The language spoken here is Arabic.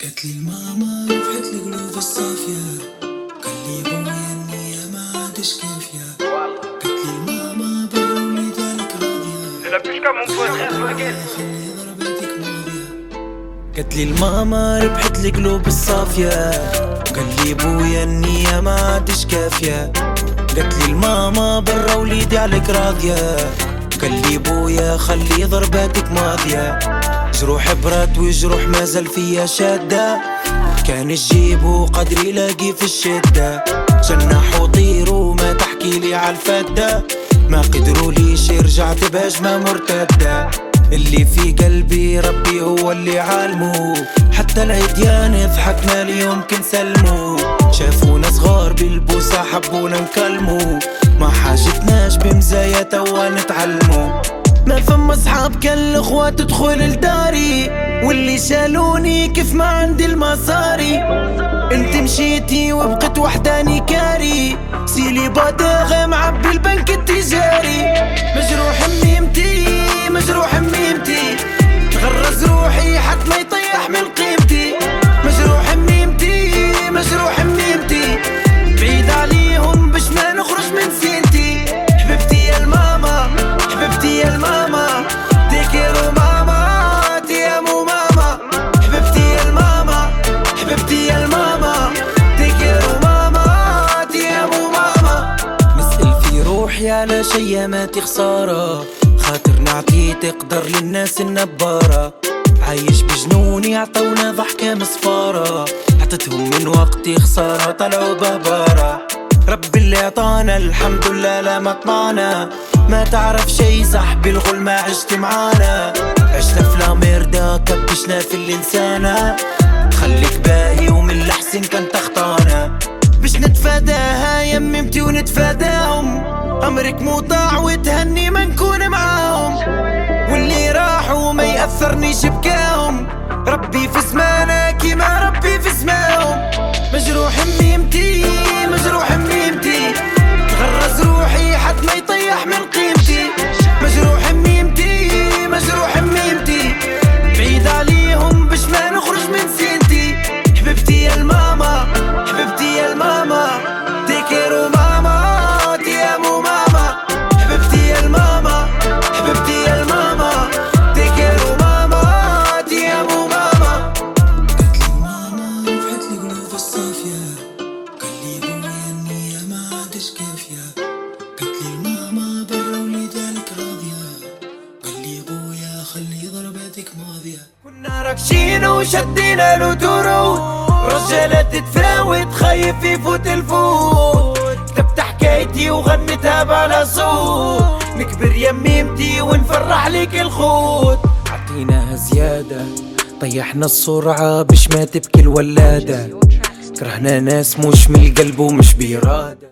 قالت لي الماما ربحت القلوب الصافية، قال لي بويا النية ما عادش كافية. قالت لي الماما برا وليدالك راضية، خلي ضربتك ماضية. قالت لي الماما ربحت القلوب الصافية، قال لي بويا النية ما عادش كافية. قالت لي الماما برا وليدي عليك راضية، قال لي بويا خلي ضرباتك ماضية. جروح برات وجروح مازال فيا شادة، كان الجيب قدري لاقي في الشدة. جنح وطير وما تحكي لي عالفدة، ما قدروا ليش رجعت بهجمة مرتدة. اللي في قلبي ربي هو اللي عالمو، حتى العديان ضحكنا اليوم كنسلمو. شافونا صغار بالبوسة حبونا نكلمو، ما حاجتناش بمزايا توا نتعلمو. ما فما صحاب كان الاخوة تدخل لداري، واللي شالوني كيف ما عندي المصاري. انت مشيتي وبقيت وحداني كاري، سيلي بادغ معبي البنك التجاري. مجروح ميمتي مجروح ميمتي، تغرز روحي حتى ما يطيح من قيمتي. مجروح ميمتي مجروح ميمتي، بعيد عليهم باش ما نخرج من سينتي. حبيبتي يا الماما حبيبتي يا الماما، تيكيرو ماما تيامو ماما. حبيبتي يا الماما حبيبتي يا الماما، تيكيرو ماما تيامو ماما. نسأل في روحي على شياماتي خسارة، خاطر نعطي تقدر للناس النبارة. عايش بجنوني عطونا ضحكة مصفارة، عطتهم من وقتي خسارة طلعوا بهبارة. ربي اللي عطانا الحمد لله لا مطمعنا، ما تعرف شي صاحبي الغل ما عشت معانا. عشنا في لاميردا كبشنا في الانسانة، خليك باهي ومن الحسن كان تخطانا. باش نتفاداها يممتي ونتفاداهم، امرك مطاع وتهني ما نكون معاهم. واللي راحوا ما يأثرنيش بكاهم، ربي في سمانا كيما ربي في سماهم. مجروح ميمتي مجروح ميمتي، تغرز روحي حتى ما يطيح من قيمتي. مجروح ميمتي مجروح ميمتي، بعيد عليهم باش ما نخرج من سينتي. حبيبتي يا الماما حبيبتي يا الماما، تيكيرو ماما تيامو ماما. حبيبتي يا الماما حبيبتي يا الماما، تيكيرو ماما تيامو ماما. قالت لي ماما ربحت القلوب الصافية، قال لي بويا النية ما عادش كافية. قالت لي الماما برا وليدالك راضية، قال لي بويا خلي ضرباتك ماضية. كنا راكشين وشدينا له دورو، رجالة تتفاوت خايف يفوت الفوت. كتبت حكايتي وغنيتها بلا صوت، نكبر يميمتي ونفرح لك الخوت. عطيناها زيادة طيحنا السرعة باش ما تبكي الولادة، كرهنا ناس مش من القلب ومش بإرادة.